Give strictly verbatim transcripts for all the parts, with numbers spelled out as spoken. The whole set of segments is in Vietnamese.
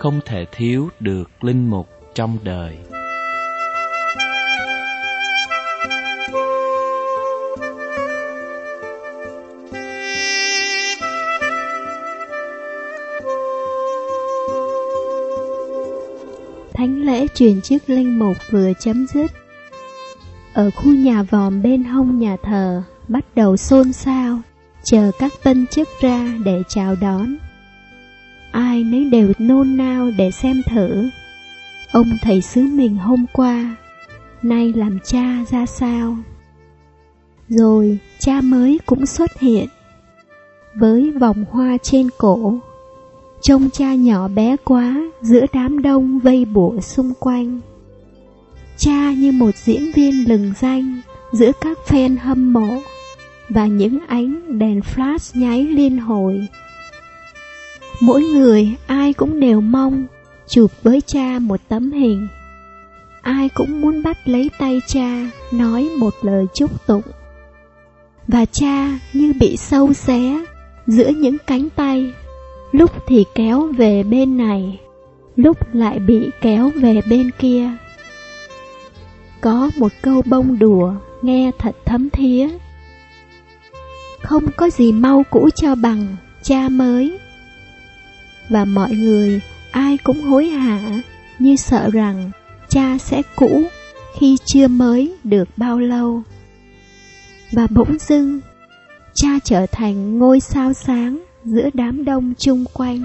không thể thiếu được linh mục trong đời. Thánh lễ truyền chức linh mục vừa chấm dứt. Ở khu nhà vòm bên hông nhà thờ bắt đầu xôn xao, chờ các tân chức ra để chào đón. Ai nấy đều nôn nao để xem thử ông thầy xứ mình hôm qua nay làm cha ra sao. Rồi cha mới cũng xuất hiện với vòng hoa trên cổ. Trông cha nhỏ bé quá giữa đám đông vây bủa xung quanh. Cha như một diễn viên lừng danh giữa các fan hâm mộ và những ánh đèn flash nháy liên hồi. Mỗi người ai cũng đều mong chụp với cha một tấm hình. Ai cũng muốn bắt lấy tay cha nói một lời chúc tụng. Và cha như bị sâu xé giữa những cánh tay, lúc thì kéo về bên này, lúc lại bị kéo về bên kia. Có một câu bông đùa nghe thật thấm thía: không có gì mau cũ cho bằng cha mới. Và mọi người ai cũng hối hả, như sợ rằng cha sẽ cũ khi chưa mới được bao lâu. Và bỗng dưng cha trở thành ngôi sao sáng giữa đám đông chung quanh.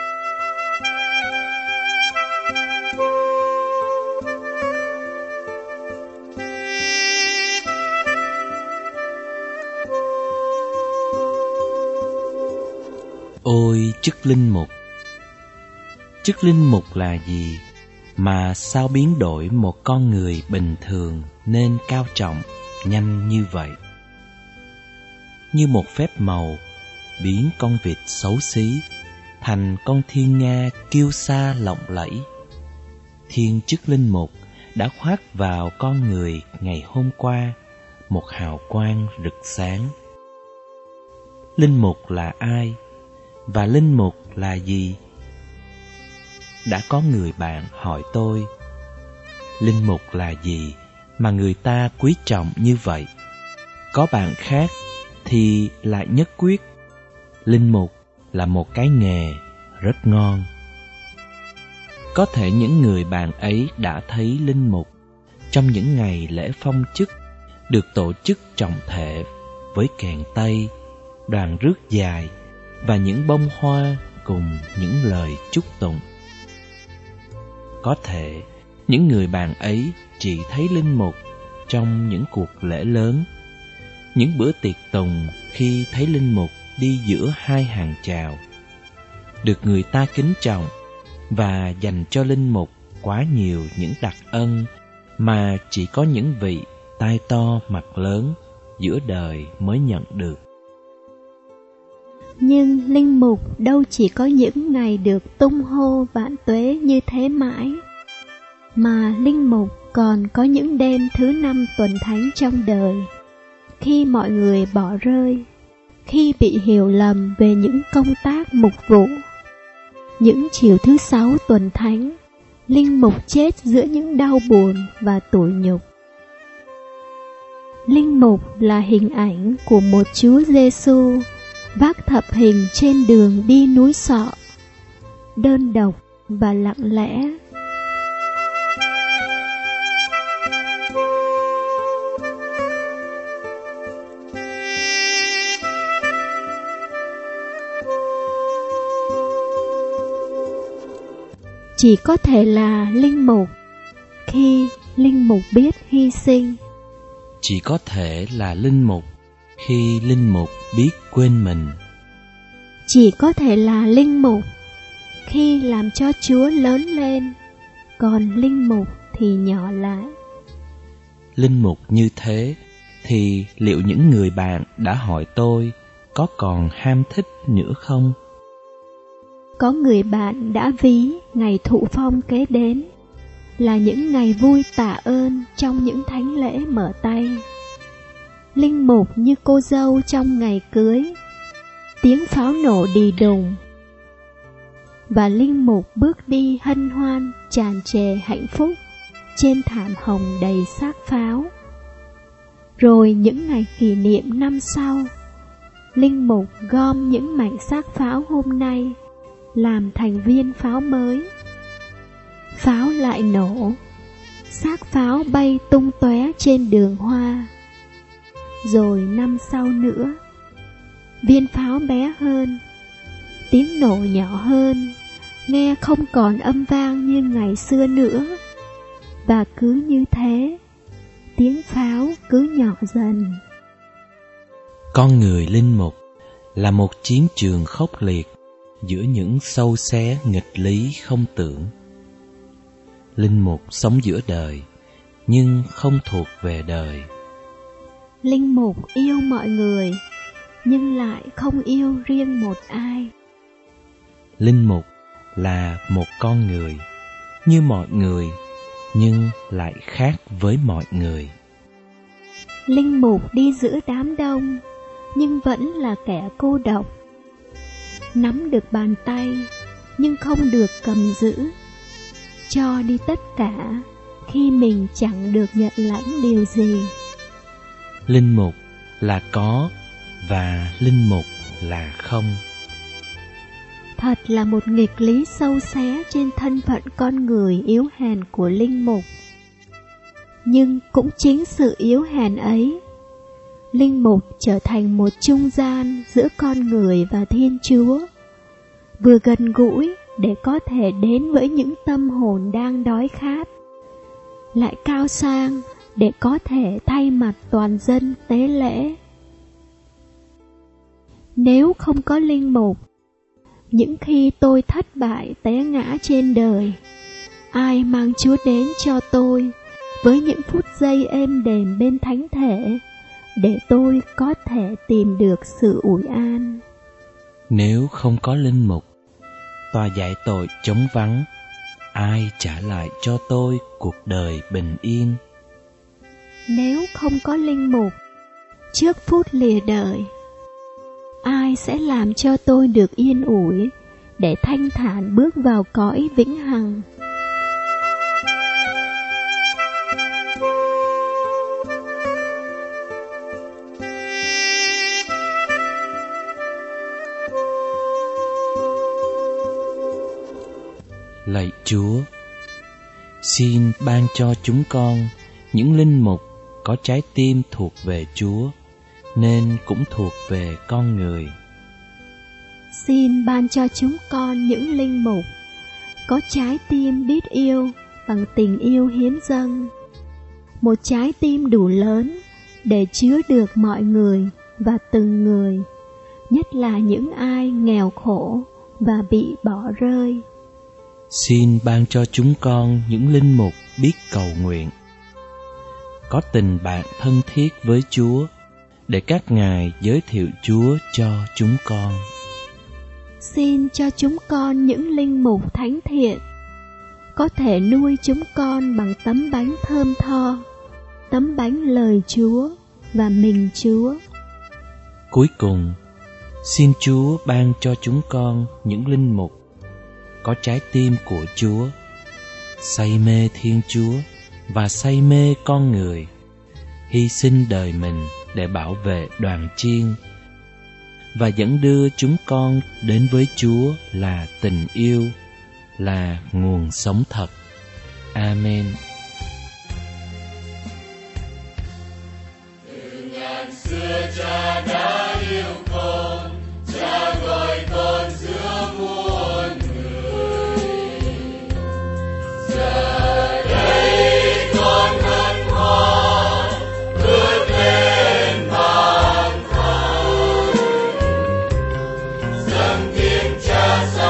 Ôi chức linh mục! Chức linh mục là gì mà sao biến đổi một con người bình thường nên cao trọng nhanh như vậy? Như một phép màu biến con vịt xấu xí thành con thiên nga kiêu sa lộng lẫy. Thiên chức linh mục đã khoác vào con người ngày hôm qua một hào quang rực sáng. Linh mục là ai? Và linh mục là gì? Đã có người bạn hỏi tôi, linh mục là gì mà người ta quý trọng như vậy? Có bạn khác thì lại nhất quyết, linh mục là một cái nghề rất ngon. Có thể những người bạn ấy đã thấy linh mục trong những ngày lễ phong chức được tổ chức trọng thể với kèn tây, đoàn rước dài và những bông hoa cùng những lời chúc tụng. Có thể những người bạn ấy chỉ thấy linh mục trong những cuộc lễ lớn, những bữa tiệc tùng khi thấy linh mục đi giữa hai hàng chào, được người ta kính trọng và dành cho linh mục quá nhiều những đặc ân mà chỉ có những vị tai to mặt lớn giữa đời mới nhận được. Nhưng linh mục đâu chỉ có những ngày được tung hô vạn tuế như thế mãi, mà linh mục còn có những đêm thứ năm tuần thánh trong đời, khi mọi người bỏ rơi, khi bị hiểu lầm về những công tác mục vụ. Những chiều thứ sáu tuần thánh, linh mục chết giữa những đau buồn và tủi nhục. Linh mục là hình ảnh của một Chúa Giêsu vác thập hình trên đường đi núi Sọ, đơn độc và lặng lẽ. Chỉ có thể là linh mục khi linh mục biết hy sinh. Chỉ có thể là linh mục khi linh mục biết quên mình. Chỉ có thể là linh mục khi làm cho Chúa lớn lên, còn linh mục thì nhỏ lại. Linh mục như thế thì liệu những người bạn đã hỏi tôi có còn ham thích nữa không? Có người bạn đã ví ngày thụ phong kế đến là những ngày vui tạ ơn trong những thánh lễ mở tay. Linh mục như cô dâu trong ngày cưới, tiếng pháo nổ đì đùng. và linh mục bước đi hân hoan tràn trề hạnh phúc trên thảm hồng đầy xác pháo. Rồi những ngày kỷ niệm năm sau, linh mục gom những mảnh xác pháo hôm nay làm thành viên pháo mới. Pháo lại nổ, xác pháo bay tung tóe trên đường hoa. Rồi năm sau nữa, viên pháo bé hơn, tiếng nổ nhỏ hơn, nghe không còn âm vang như ngày xưa nữa. Và cứ như thế, tiếng pháo cứ nhỏ dần. Con người linh mục là một chiến trường khốc liệt giữa những sâu xé nghịch lý không tưởng. Linh mục sống giữa đời, nhưng không thuộc về đời. Linh mục yêu mọi người, nhưng lại không yêu riêng một ai. Linh mục là một con người, như mọi người, nhưng lại khác với mọi người. Linh mục đi giữa đám đông, nhưng vẫn là kẻ cô độc. Nắm được bàn tay, nhưng không được cầm giữ. Cho đi tất cả, khi mình chẳng được nhận lãnh điều gì. Linh mục là có, và linh mục là không. Thật là một nghịch lý sâu xé trên thân phận con người yếu hèn của linh mục. Nhưng cũng chính sự yếu hèn ấy, linh mục trở thành một trung gian giữa con người và Thiên Chúa, vừa gần gũi để có thể đến với những tâm hồn đang đói khát, lại cao sang để có thể thay mặt toàn dân tế lễ. Nếu không có linh mục, những khi tôi thất bại té ngã trên đời, ai mang Chúa đến cho tôi với những phút giây êm đềm bên thánh thể, để tôi có thể tìm được sự ủi an. Nếu không có linh mục, tòa giải tội trống vắng, ai trả lại cho tôi cuộc đời bình yên? Nếu không có linh mục, trước phút lìa đời, ai sẽ làm cho tôi được yên ủi để thanh thản bước vào cõi vĩnh hằng? Lạy Chúa, xin ban cho chúng con những linh mục có trái tim thuộc về Chúa, nên cũng thuộc về con người. Xin ban cho chúng con những linh mục có trái tim biết yêu bằng tình yêu hiến dâng, một trái tim đủ lớn để chứa được mọi người và từng người, nhất là những ai nghèo khổ và bị bỏ rơi. Xin ban cho chúng con những linh mục biết cầu nguyện, có tình bạn thân thiết với Chúa, để các ngài giới thiệu Chúa cho chúng con. Xin cho chúng con những linh mục thánh thiện, có thể nuôi chúng con bằng tấm bánh thơm tho, tấm bánh lời Chúa và mình Chúa. Cuối cùng, xin Chúa ban cho chúng con những linh mục có trái tim của Chúa, say mê Thiên Chúa và say mê con người, hy sinh đời mình để bảo vệ đoàn chiên và dẫn đưa chúng con đến với Chúa là tình yêu, là nguồn sống thật. Amen. Từ ngàn xưa Cha đã yêu con, Cha gọi con giữa muôn người. Giờ đây con hân hoan bước lên mang thai, dâng tiếng Cha.